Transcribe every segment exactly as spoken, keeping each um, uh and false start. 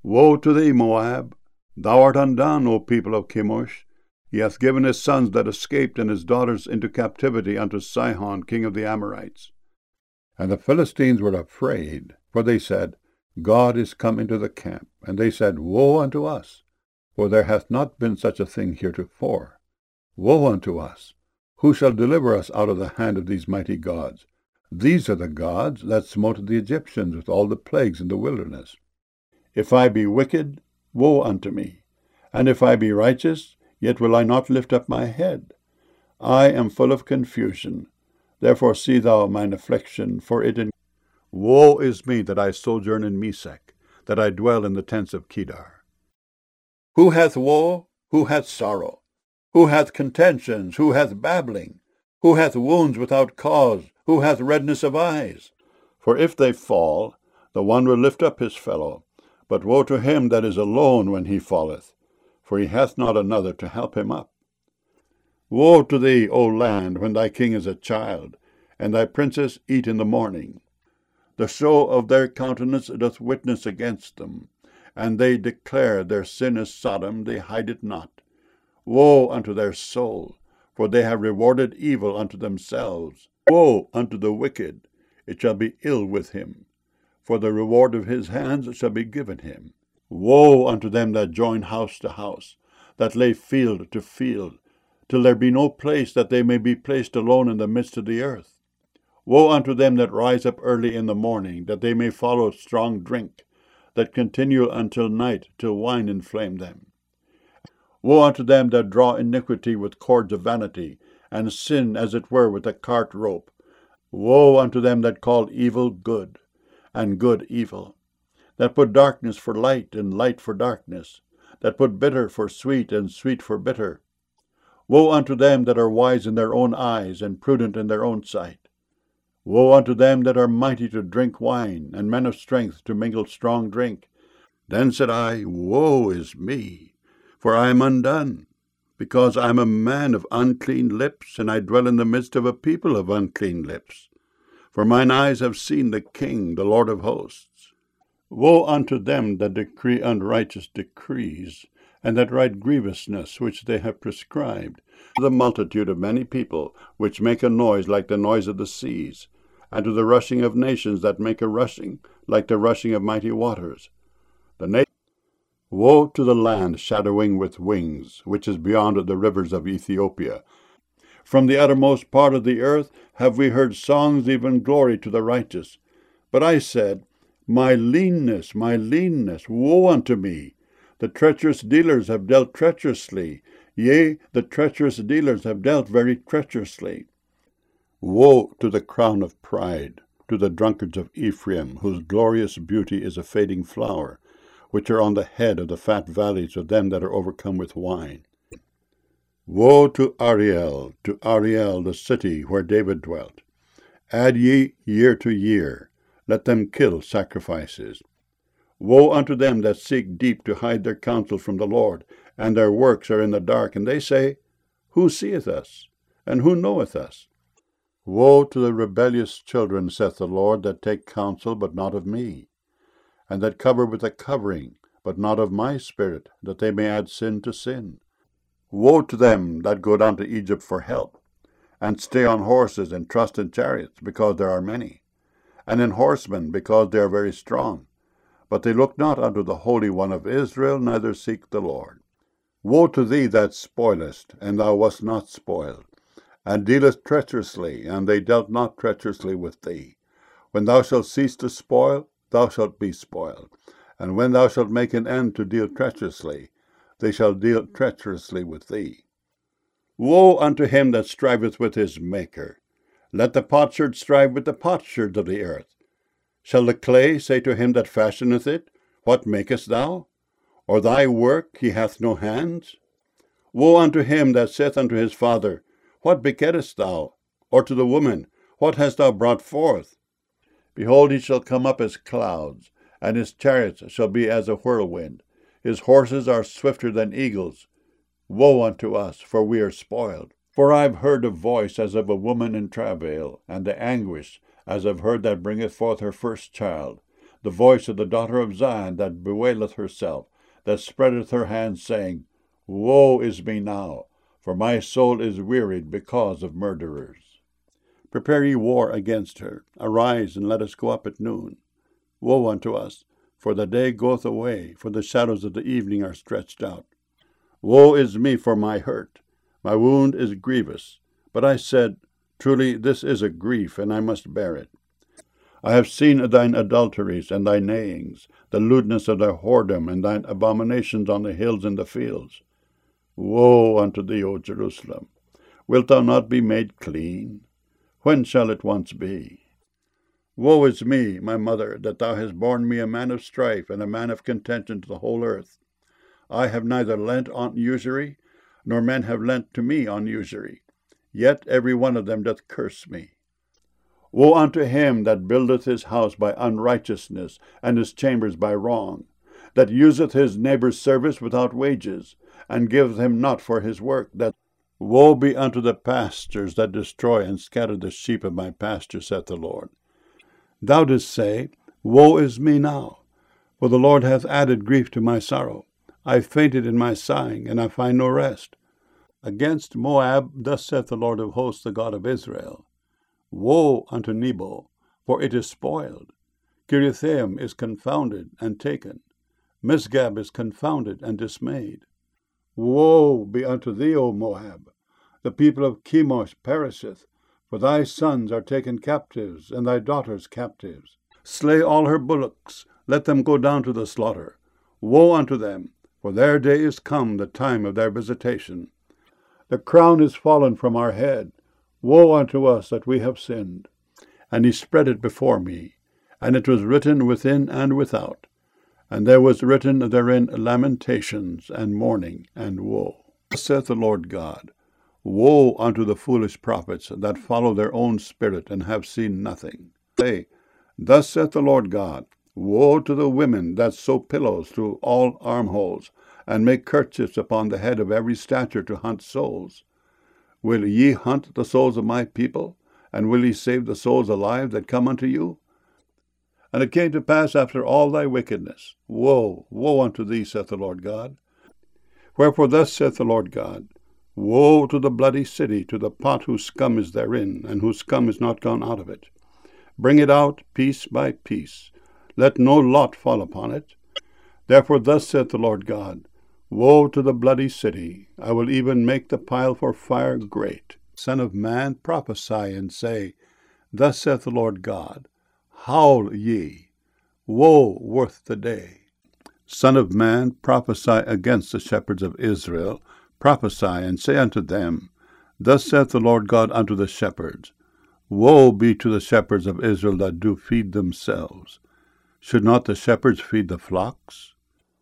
Woe to thee, Moab! Thou art undone, O people of Chemosh. He hath given his sons that escaped and his daughters into captivity unto Sihon, king of the Amorites. And the Philistines were afraid, for they said, God is come into the camp. And they said, Woe unto us! For there hath not been such a thing heretofore. Woe unto us! Who shall deliver us out of the hand of these mighty gods? These are the gods that smote the Egyptians with all the plagues in the wilderness. If I be wicked, woe unto me! And if I be righteous, yet will I not lift up my head. I am full of confusion. Therefore see thou mine affliction, for it in... Woe is me that I sojourn in Mesech, that I dwell in the tents of Kedar. Who hath woe? Who hath sorrow? Who hath contentions? Who hath babbling? Who hath wounds without cause? Who hath redness of eyes? For if they fall, the one will lift up his fellow. But woe to him that is alone when he falleth, for he hath not another to help him up. Woe to thee, O land, when thy king is a child, and thy princes eat in the morning. The show of their countenance doth witness against them, and they declare their sin is Sodom, they hide it not. Woe unto their soul, for they have rewarded evil unto themselves. Woe unto the wicked, it shall be ill with him, for the reward of his hands shall be given him. Woe unto them that join house to house, that lay field to field, till there be no place that they may be placed alone in the midst of the earth. Woe unto them that rise up early in the morning, that they may follow strong drink, that continue until night, till wine inflame them. Woe unto them that draw iniquity with cords of vanity, and sin as it were with a cart rope. Woe unto them that call evil good, and good evil, that put darkness for light, and light for darkness, that put bitter for sweet, and sweet for bitter. Woe unto them that are wise in their own eyes, and prudent in their own sight. Woe unto them that are mighty to drink wine, and men of strength to mingle strong drink. Then said I, Woe is me, for I am undone, because I am a man of unclean lips, and I dwell in the midst of a people of unclean lips. For mine eyes have seen the King, the Lord of hosts. Woe unto them that decree unrighteous decrees, and that write grievousness which they have prescribed, the multitude of many people, which make a noise like the noise of the seas, and to the rushing of nations that make a rushing, like the rushing of mighty waters. The na- Woe to the land shadowing with wings, which is beyond the rivers of Ethiopia. From the uttermost part of the earth have we heard songs, even glory to the righteous. But I said, My leanness, my leanness, woe unto me! The treacherous dealers have dealt treacherously. Yea, the treacherous dealers have dealt very treacherously. Woe to the crown of pride, to the drunkards of Ephraim, whose glorious beauty is a fading flower, which are on the head of the fat valleys of them that are overcome with wine. Woe to Ariel, to Ariel, the city where David dwelt. Add ye year to year, let them kill sacrifices. Woe unto them that seek deep to hide their counsel from the Lord, and their works are in the dark, and they say, Who seeth us, and who knoweth us? Woe to the rebellious children, saith the Lord, that take counsel, but not of me, and that cover with a covering, but not of my spirit, that they may add sin to sin. Woe to them that go down to Egypt for help, and stay on horses, and trust in chariots, because there are many, and in horsemen, because they are very strong. But they look not unto the Holy One of Israel, neither seek the Lord. Woe to thee that spoilest, and thou wast not spoiled, and dealest treacherously, and they dealt not treacherously with thee. When thou shalt cease to spoil, thou shalt be spoiled. And when thou shalt make an end to deal treacherously, they shall deal treacherously with thee. Woe unto him that striveth with his Maker! Let the potsherd strive with the potsherds of the earth. Shall the clay say to him that fashioneth it, What makest thou? Or thy work, he hath no hands? Woe unto him that saith unto his father, What begettest thou? Or to the woman, What hast thou brought forth? Behold, he shall come up as clouds, and his chariots shall be as a whirlwind. His horses are swifter than eagles. Woe unto us, for we are spoiled. For I have heard a voice as of a woman in travail, and the anguish, as of her that bringeth forth her first child. the voice of the daughter of Zion that bewaileth herself, that spreadeth her hands, saying, Woe is me now, for my soul is wearied because of murderers. Prepare ye war against her. Arise, and let us go up at noon. Woe unto us, for the day goeth away, for the shadows of the evening are stretched out. Woe is me for my hurt. My wound is grievous. But I said, Truly this is a grief, and I must bear it. I have seen thine adulteries and thy neighings, the lewdness of thy whoredom, and thine abominations on the hills and the fields. Woe unto thee, O Jerusalem! Wilt thou not be made clean? When shall it once be? Woe is me, my mother, that thou hast borne me a man of strife and a man of contention to the whole earth. I have neither lent on usury, nor men have lent to me on usury. Yet every one of them doth curse me. Woe unto him that buildeth his house by unrighteousness, and his chambers by wrong, that useth his neighbour's service without wages, and giveth him not for his work. That Woe be unto the pastors that destroy and scatter the sheep of my pasture, saith the Lord. Thou didst say, Woe is me now, for the Lord hath added grief to my sorrow. I fainted in my sighing, and I find no rest. Against Moab, thus saith the Lord of hosts, the God of Israel, Woe unto Nebo, for it is spoiled. Kiriathaim is confounded and taken. Misgab is confounded and dismayed. Woe be unto thee, O Moab! The people of Chemosh perisheth, for thy sons are taken captives, and thy daughters captives. Slay all her bullocks, let them go down to the slaughter. Woe unto them, for their day is come, the time of their visitation. The crown is fallen from our head. Woe unto us that we have sinned. And he spread it before me, and it was written within and without. And there was written therein lamentations, and mourning, and woe. Thus saith the Lord God, Woe unto the foolish prophets that follow their own spirit, and have seen nothing. Say, Thus saith the Lord God, Woe to the women that sew pillows through all armholes, and make kerchiefs upon the head of every stature to hunt souls. Will ye hunt the souls of my people? And will ye save the souls alive that come unto you? And it came to pass after all thy wickedness, Woe, woe unto thee, saith the Lord God. Wherefore thus saith the Lord God, Woe to the bloody city, to the pot whose scum is therein, and whose scum is not gone out of it. Bring it out piece by piece. Let no lot fall upon it. Therefore thus saith the Lord God, Woe to the bloody city! I will even make the pile for fire great. Son of man, prophesy, and say, Thus saith the Lord God, Howl ye, woe worth the day. Son of man, prophesy against the shepherds of Israel. Prophesy, and say unto them, Thus saith the Lord God unto the shepherds, Woe be to the shepherds of Israel that do feed themselves. Should not the shepherds feed the flocks?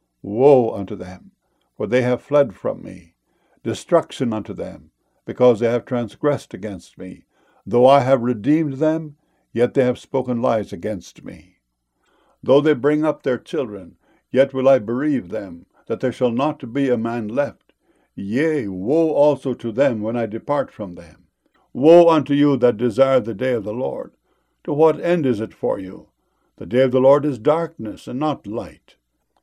Woe unto them, for they have fled from me. Destruction unto them, because they have transgressed against me. Though I have redeemed them, yet they have spoken lies against me. Though they bring up their children, yet will I bereave them, that there shall not be a man left. Yea, woe also to them when I depart from them. Woe unto you that desire the day of the Lord. To what end is it for you? The day of the Lord is darkness, and not light.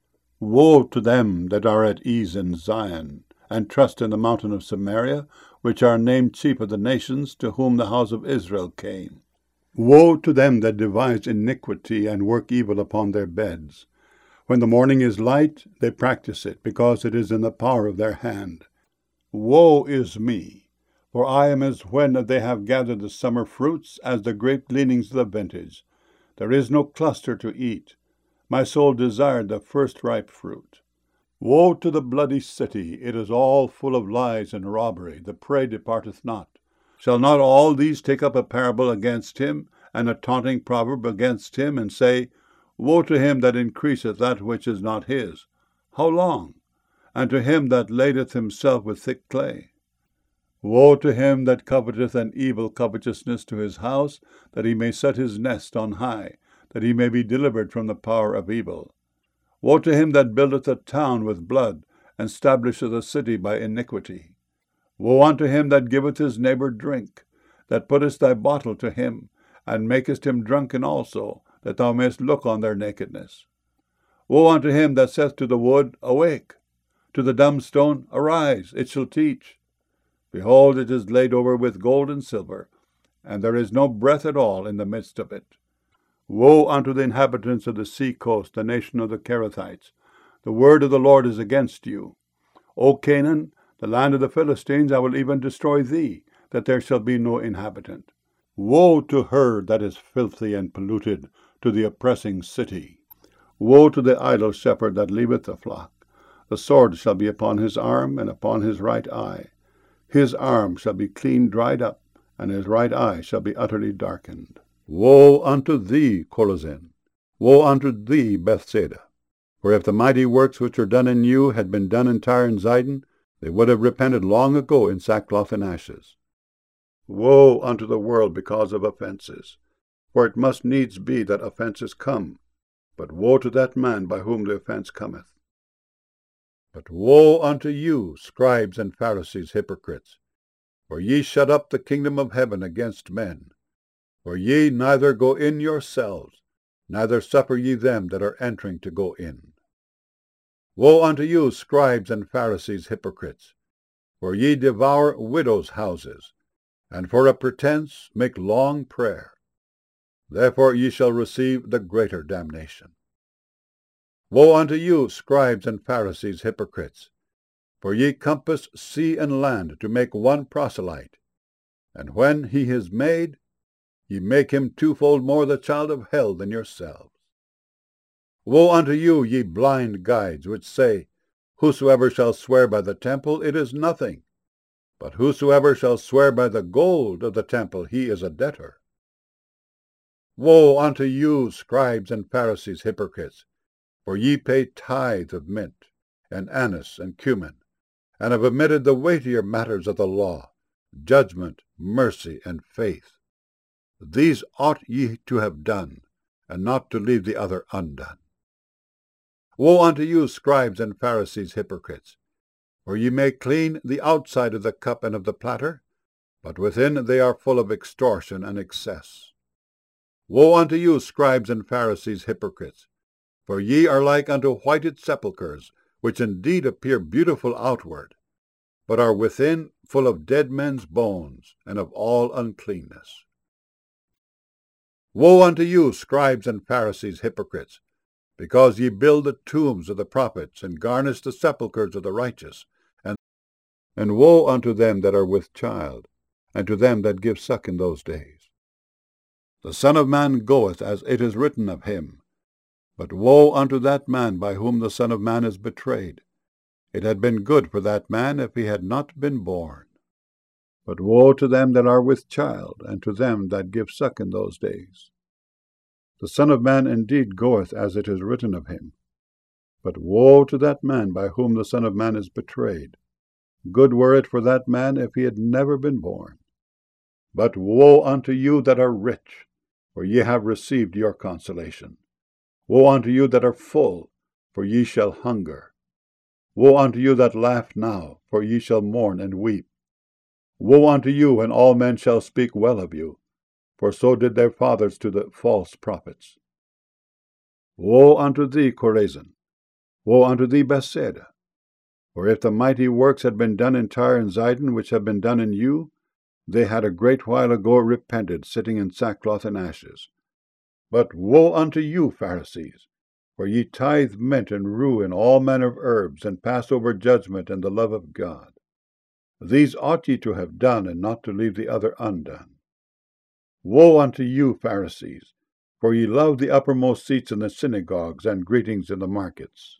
Woe to them that are at ease in Zion, and trust in the mountain of Samaria, which are named chief of the nations, to whom the house of Israel came. Woe to them that devise iniquity, and work evil upon their beds. When the morning is light, they practice it, because it is in the power of their hand. Woe is me! For I am as when they have gathered the summer fruits, as the grape gleanings of the vintage. There is no cluster to eat. My soul desired the first ripe fruit. Woe to the bloody city! It is all full of lies and robbery. The prey departeth not. Shall not all these take up a parable against him, and a taunting proverb against him, and say, Woe to him that increaseth that which is not his! How long? And to him that ladeth himself with thick clay. Woe to him that coveteth an evil covetousness to his house, that he may set his nest on high, that he may be delivered from the power of evil. Woe to him that buildeth a town with blood, and stablisheth a city by iniquity. Woe unto him that giveth his neighbor drink, that puttest thy bottle to him, and makest him drunken also, that thou mayest look on their nakedness. Woe unto him that saith to the wood, Awake! To the dumb stone, Arise, it shall teach. Behold, it is laid over with gold and silver, and there is no breath at all in the midst of it. Woe unto the inhabitants of the sea coast, the nation of the Cherethites! The word of the Lord is against you. O Canaan, the land of the Philistines, I will even destroy thee, that there shall be no inhabitant. Woe to her that is filthy and polluted, to the oppressing city! Woe to the idle shepherd that leaveth the flock! The sword shall be upon his arm, and upon his right eye. His arm shall be clean dried up, and his right eye shall be utterly darkened. Woe unto thee, Chorazin! Woe unto thee, Bethsaida! For if the mighty works which are done in you had been done in Tyre and Zidon, they would have repented long ago in sackcloth and ashes. Woe unto the world because of offences! For it must needs be that offences come, but woe to that man by whom the offence cometh. But woe unto you, scribes and Pharisees, hypocrites! For ye shut up the kingdom of heaven against men. For ye neither go in yourselves, neither suffer ye them that are entering to go in. Woe unto you, scribes and Pharisees, hypocrites! For ye devour widows' houses, and for a pretence make long prayer. Therefore ye shall receive the greater damnation. Woe unto you, scribes and Pharisees, hypocrites! For ye compass sea and land to make one proselyte, and when he is made, ye make him twofold more the child of hell than yourselves. Woe unto you, ye blind guides, which say, Whosoever shall swear by the temple, it is nothing, but whosoever shall swear by the gold of the temple, he is a debtor. Woe unto you, scribes and Pharisees, hypocrites! For ye pay tithe of mint, and anise, and cumin, and have omitted the weightier matters of the law, judgment, mercy, and faith. These ought ye to have done, and not to leave the other undone. Woe unto you, scribes and Pharisees, hypocrites! For ye make clean the outside of the cup and of the platter, but within they are full of extortion and excess. Woe unto you, scribes and Pharisees, hypocrites! For ye are like unto whited sepulchres, which indeed appear beautiful outward, but are within full of dead men's bones, and of all uncleanness. Woe unto you, scribes and Pharisees, hypocrites! Because ye build the tombs of the prophets, and garnish the sepulchres of the righteous, and, and woe unto them that are with child, and to them that give suck in those days. The Son of Man goeth as it is written of him, but woe unto that man by whom the Son of Man is betrayed. It had been good for that man if he had not been born. But woe to them that are with child, and to them that give suck in those days. The Son of Man indeed goeth as it is written of him, but woe to that man by whom the Son of Man is betrayed. Good were it for that man if he had never been born. But woe unto you that are rich, for ye have received your consolation. Woe unto you that are full, for ye shall hunger. Woe unto you that laugh now, for ye shall mourn and weep. Woe unto you when all men shall speak well of you, for so did their fathers to the false prophets. Woe unto thee, Chorazin! Woe unto thee, Bethsaida! For if the mighty works had been done in Tyre and Zidon, which have been done in you, they had a great while ago repented, sitting in sackcloth and ashes. But woe unto you, Pharisees! For ye tithe mint and rue and all manner of herbs, and pass over judgment and the love of God. These ought ye to have done, and not to leave the other undone. Woe unto you, Pharisees! For ye love the uppermost seats in the synagogues, and greetings in the markets.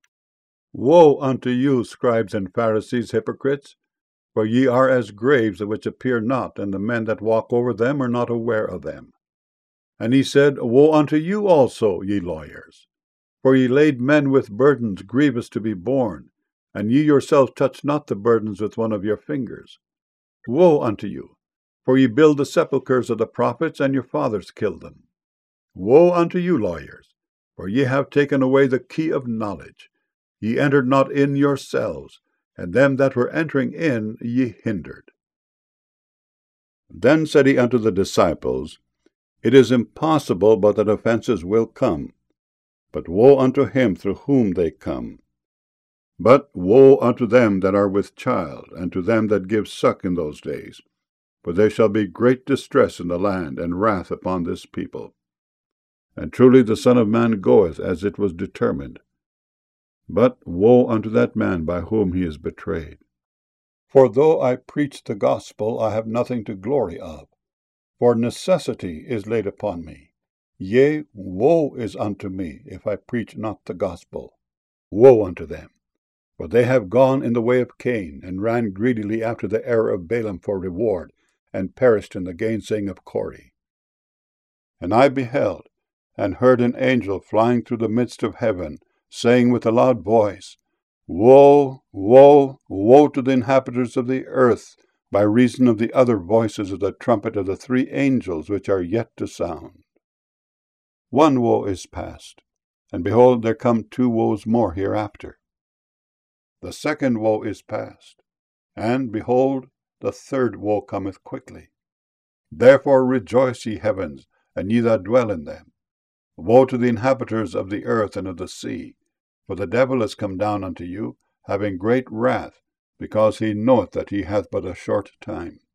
Woe unto you, scribes and Pharisees, hypocrites! For ye are as graves which appear not, and the men that walk over them are not aware of them. And he said, Woe unto you also, ye lawyers! For ye laid men with burdens grievous to be borne, and ye yourselves touch not the burdens with one of your fingers. Woe unto you! For ye build the sepulchres of the prophets, and your fathers killed them. Woe unto you, lawyers! For ye have taken away the key of knowledge. Ye entered not in yourselves, and them that were entering in ye hindered. Then said he unto the disciples, It is impossible but that offences will come, but woe unto him through whom they come. But woe unto them that are with child, and to them that give suck in those days. For there shall be great distress in the land, and wrath upon this people. And truly the Son of Man goeth as it was determined. But woe unto that man by whom he is betrayed. For though I preach the gospel, I have nothing to glory of. For necessity is laid upon me. Yea, woe is unto me, if I preach not the gospel. Woe unto them! For they have gone in the way of Cain, and ran greedily after the error of Balaam for reward, and perished in the gainsaying of Kore. And I beheld, and heard an angel flying through the midst of heaven, saying with a loud voice, Woe, woe, woe to the inhabitants of the earth, by reason of the other voices of the trumpet of the three angels which are yet to sound. One woe is past, and behold, there come two woes more hereafter. The second woe is past, and behold, the third woe cometh quickly. Therefore rejoice, ye heavens, and ye that dwell in them. Woe to the inhabitants of the earth and of the sea, for the devil is come down unto you, having great wrath, because he knoweth that he hath but a short time.